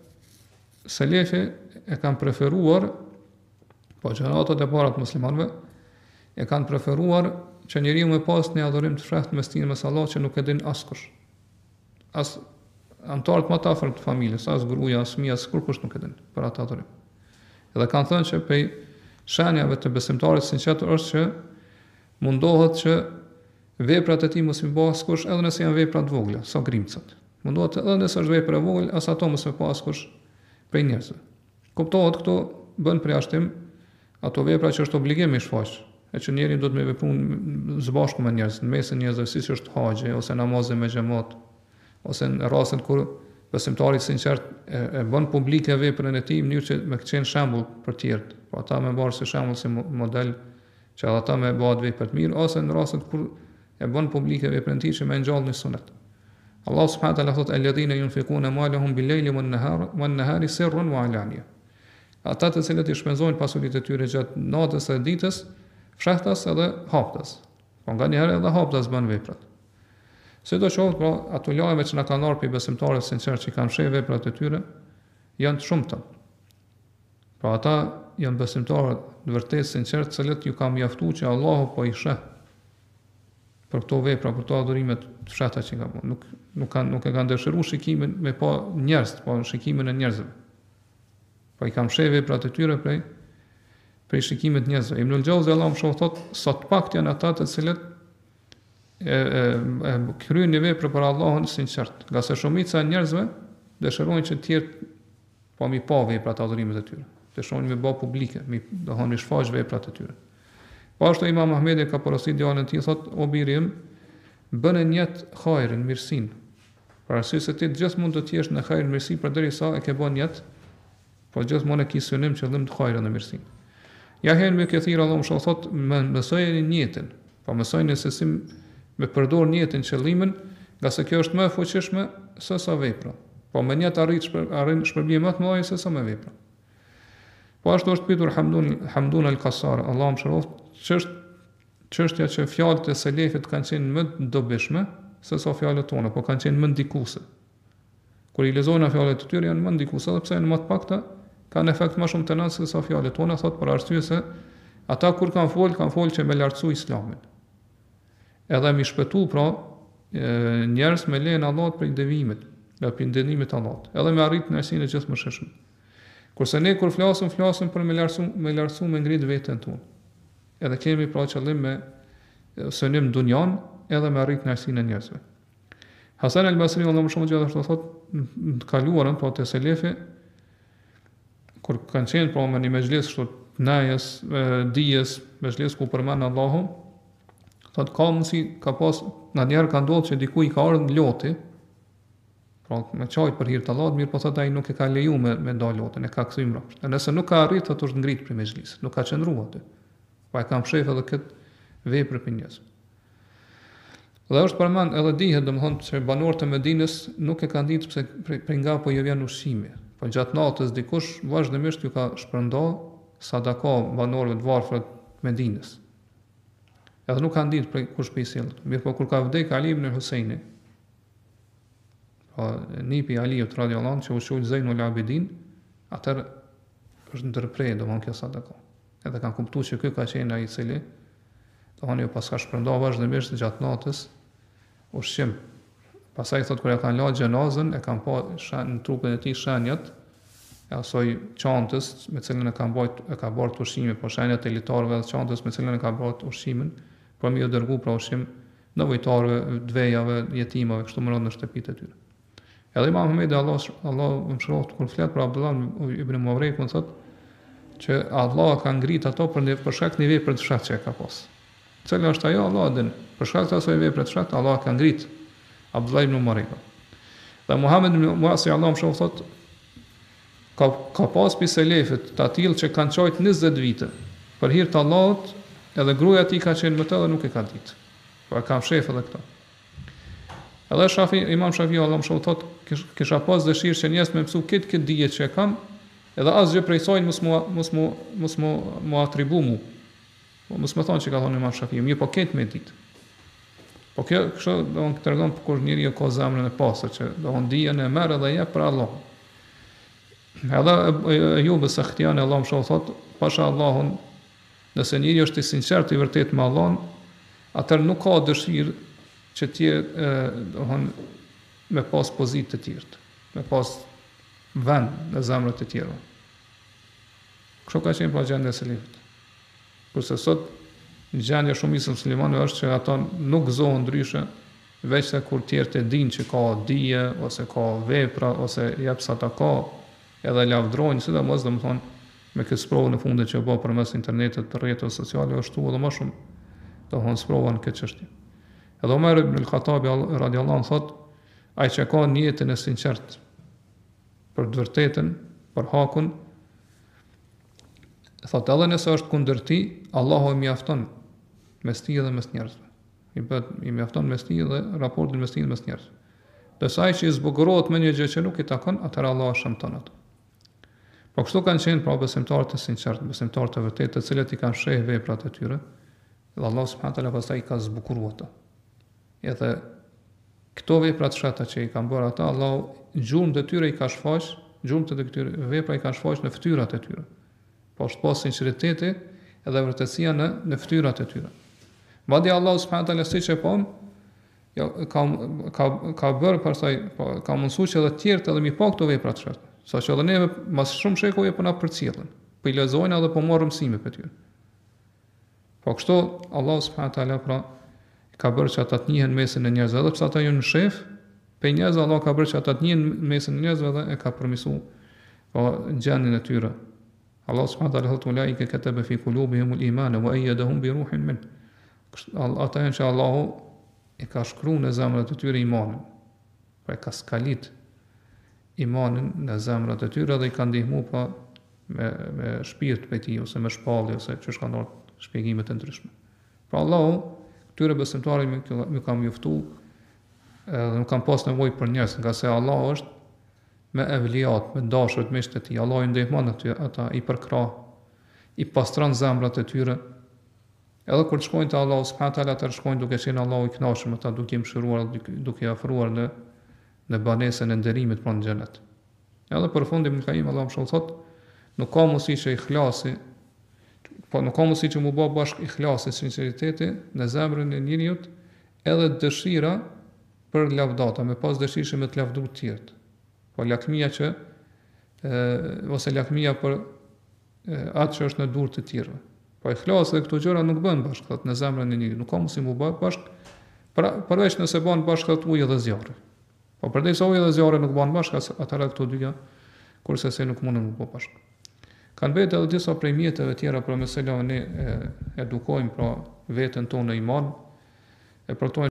selefi e kanë preferuar, po gjeneratët e para të muslimanëve e kanë preferuar që njeriu me pas një adhurim të fshehtë mes tij mes Allahut që nuk e din askush. As antarët më të afërt të familjes, as gruaja, as fëmia, as kurkush nuk e din për atë adhurim. Edhe kanë thënë që pej shenjave të besimtarit sinqert është që mundohet që veprat e tij mos i bëj askush, edhe nëse janë vepra të vogla, sa grimcat. Mundohet edhe nëse është vepër e vogël, as ato mos e pa askush prej njerëzve. Kuptohet këtu bën përjashtim ato vepra që është obligim i shfaq, e që njeriu do të me veprojë së bashku me njerëz, në mes të njerëzve, siç është haxhi ose namazi me xhamat, ose në rastin kur besimtari sinqert e, e bën publike veprën e tij në mënyrë që me qenë shembull për të tjerë, po ata më bërë si shembull si model që ata më bëhet vepër të mirë, ose në rastin kur e bën publike veprën e tij që më ngjall në sunet. Allah subhanahu wa taala thotë alladhina yunfiquna malahum bil-layli wan-nahar wan-nahari sirran wa alaniya. Ata të cilët i shpenzojnë pasuritë e tyre gjatë natës së ditës, fshehtas edhe haptas. Po nganjëherë edhe haptas bën veprat. Sidoqoftë, pra, ato lajme që na kanë ardhur për besimtarët sinqert që kanë sheh veprat e tyre janë të shumta. Pra ata janë besimtarë të vërtetë sinqert, të cilët ju ka mjaftuar që Allahu po i sheh për këto vepra, për këto adhurime të fshehta që ka bërë. Nuk nuk kanë nuk e kanë dëshiruar shikimin me pa njerëz, po shikimin e njerëzve. Po i kam sheh veprat e tyre prej prej shikimit të njerëzve. Ibnul Jauzi Allahu më shoh thotë sa të pakt janë ata të cilët e, e, e kryejnë një vepër për Allahun sinqert. Nga se shumica e njerëzve dëshirojnë që të tjerë po mi pa veprat e adhurimit të tyre. Dëshirojnë me bë publike, mi do hanë shfaq veprat e tyre. Po ashtu Imam Ahmedi ka porositur djalin e tij, thotë o birim, bën në jetë hajrin, mirësinë. Për arsye se ti gjithmonë do të jesh në hajër mirësi përderisa e ke bën jetë, po gjithmonë e ke synim qëllim të hajrit në mirësinë. Ja hen me këthir Allah më shoh thotë, më mësojeni njetën, po mësojeni se si me përdor njetën qëllimin, nga se kjo është më e fuqishme se sa vepra. Po me njetë arrit arrin shpërblim më të madh se sa me vepra. Po ashtu është pyetur Hamdun Hamdun al-Qassar, Allah më shëroft, ç'është çështja që fjalët e selefit kanë qenë më të dobishme se sa fjalët tona, po kanë qenë më ndikuese. Kur i lexojnë fjalët e tyre janë më ndikuese, edhe pse janë më të pakta, kanë efekt më shumë të rëndë se sa fjalët tona, thotë për arsye se ata kur kanë fol, kanë fol që me lartësu Islamin. Edhe mi shpëtu pra e, njerëz me lejen e Allahut prej devimit, nga pindënimit të Allahut, edhe me arrit kënaqësinë e gjithëmshëshme. Kurse ne kur flasim, flasim për me lartësu, me lartësu me ngrit veten tonë. Edhe kemi pra qëllim me synim dunjan, edhe me arrit kënaqësinë e njerëzve. Hasan al-Basri Allahu më shumë gjithashtu thotë në të kaluarën, po te selefi, kur kanë qenë pra me një mezhlis kështu najes, dijes, mezhlis ku përmend Allahu, thotë ka mundsi ka pas ndonjëherë ka ndodhur që diku i ka ardhur loti, pra me çaj për hir të Allahut, mirë po thotë ai nuk e ka leju me me dal lotën, e ka kthyr mbrapsht. Nëse nuk ka arrit atë është ngrit për mezhlis, nuk ka qëndruar aty. Po e kam shef edhe këtë vepër për njerëz. Dhe është përmend edhe dihet domethënë se banorët e Medinës nuk e kanë ditë pse prej nga po ju vjen ushqimi. Po gjatë natës dikush vazhdimisht ju ka shpërndar sadaka banorëve të varfër të Medinës. Edhe nuk kanë ditë prej kush po i sjell. Mirë po kur ka vdek Ali ibn Husaini, po nipi Aliut radhiyallahu anhu që u shul Zainul Abidin, atëherë është ndërprer domethënë kjo sadaka. Edhe kanë kuptuar që ky ka qenë ai i cili domethënë pas ka shpërndar vazhdimisht gjatë natës ushqim. Pastaj thotë kur ja kanë lënë xhenazën, e kanë pa në trupin e tij shenjat e asoj çantës me cilën e kanë bërë e ka bërë ushqimin, po shenjat e litarëve të çantës me cilën e ka bërë ushqimin, por më u dërgu pra ushqim nevojtarëve, dvejave, jetimave, kështu më radh në shtëpitë e tyre. Edhe Imam Ahmedi Allah Allah më shroft kur flet për Abdullah ibn Mubarak, më thotë që Allah ka ngrit ato për një për shkak të një vepre të fshehtë që ka pas. Cila është ajo Allah din, për shkak të asaj vepre të fshehtë Allah ka ngrit Abdullah ibn Mubarak. Dhe Muhammed ibn Muasi Allah më shoh thotë ka ka pas pi selefit të atill që kanë çojt njëzet vite për hir të Allahut, edhe gruaja e tij ka qenë me të dhe nuk e ka ditë. Po e kam shef edhe këto. Edhe Shafi, Imam Shafi Allah më shoh thotë kisha pas dëshirë që njerëz me mësu këtë këtë dije që e kam, edhe asgjë prej saj mos mu mos mu mos mu mu atribu mu. Po mos më thonë që ka thonë Imam Shafi, mirë po këtë me ditë. Po kjo kështu do të tregon kur njeriu ka zemrën e pastër që do të dijen e merr edhe jep për Allah. Edhe Ajubi Sakhtiani Allah më shoh thotë, pasha Allahun, nëse njeriu është i sinqert i vërtet me Allahun, atëherë nuk ka dëshirë që ti do të me pas pozitë të tjera, me pas vend në zemrat e tjera. Kështu ka qenë pra gjendja e selefit. Kurse sot gjendja shumicës e muslimanëve është që ata nuk gëzohen ndryshe veç se kur tjerët e dinë që ka dije ose ka vepra ose jep sadaka edhe lavdrojnë, sidomos domethënë me këtë sprovë në fundit që bëu përmes internetit, për rrjetet sociale, ashtu edhe më shumë domethënë sprovën këtë çështje. Edhe Omer ibn al-Khattabi radhiyallahu anhu thotë, ai që ka niyetin e sinqert për të vërtetën, për hakun, thotë edhe nëse është kundër ti, Allahu i mjafton mes tij dhe mes njerëzve. I bët i mjafton mes tij dhe raportin mes tij dhe mes njerëzve. Dërsa ai që i zbukurohet me një gjë që nuk i takon, atëherë Allah shëmton atë. Po kështu kanë qenë pra besimtarët e sinqertë, besimtarët e vërtetë, të cilët i kanë sheh veprat e tyre, dhe Allah subhanahu wa taala pastaj i ka zbukuruar ata. Edhe këto vepra të shata që i kanë bërë ata, Allah gjurmët e tyre i ka shfaq, gjurmët e këtyre vepra i ka shfaq në fytyrat e tyre. Po është pas sinqeriteti edhe vërtetësia në në fytyrat e tyre. Madje Allah subhanahu wa taala siç e pam, ja, ka ka ka bërë pastaj po, ka mësuar që edhe të tjerë edhe mi pa këto vepra të shata. Saqë edhe neve mas shumë shekujve po na përcjellën, po i lexojnë edhe po marrim mësime për ty. Po kështu Allah subhanahu wa taala pra ka bërë që ata të njihen mesin e njerëzve, edhe pse ata janë në shef, pe njerëz Allah ka bërë që ata të njihen mesin e njerëzve dhe e ka përmirësuar po gjendjen e tyre. Allah subhanahu wa taala thotë ulaika kataba fi qulubihim al-iman wa ayyadahum bi ruhin min. Ata janë që Allahu e ka shkruar në zemrat e tyre imanin. Pra e ka skalit imanin në zemrat e tyre dhe i ka ndihmuar pa me me shpirt për ti ose me shpallje ose çështë kanë ndonjë shpjegime të ndryshme. Pra Allahu këtyre besimtarëve më, më ka mjoftuar edhe nuk kanë pas nevojë për njerëz, nga se Allah është me evliat, me dashur me shtet e tij. Allah i ndihmon aty ata, i përkrah, i pastron zemrat e tyre. Edhe kur të shkojnë te Allahu subhanahu wa taala, të shkojnë duke qenë Allahu i kënaqur me ta, duke i mëshiruar, duke i afruar në në banesën e nderimit pranë në xhenet. Edhe për fundim Ibn Qayyim Allahu më thotë, nuk ka mundësi që ikhlasi, po nuk ka mundësi që mu bë bashk ikhlasi, sinqeriteti në zemrën e njeriu, edhe dëshira për lavdata, me pas dëshirë me të lavdruar të tjerë. Po lakmia që e, ose lakmia për e, atë që është në durr të tjerëve. Po ikhlasi dhe këto gjëra nuk bëhen bashkë thot, në zemrën e njeriu, nuk ka mundësi mu bë bashkë, pra, përveç nëse bën bashkë thot ujë dhe zjarri. Po përdesë ujë dhe zjarri nuk bën bashkë, atëra këto dyja kurse se nuk mundën të bëhen bashkë. Kanë vetë edhe disa prej mjeteve tjera për mesela ne e, edukojmë pra veten tonë në iman, e përtojmë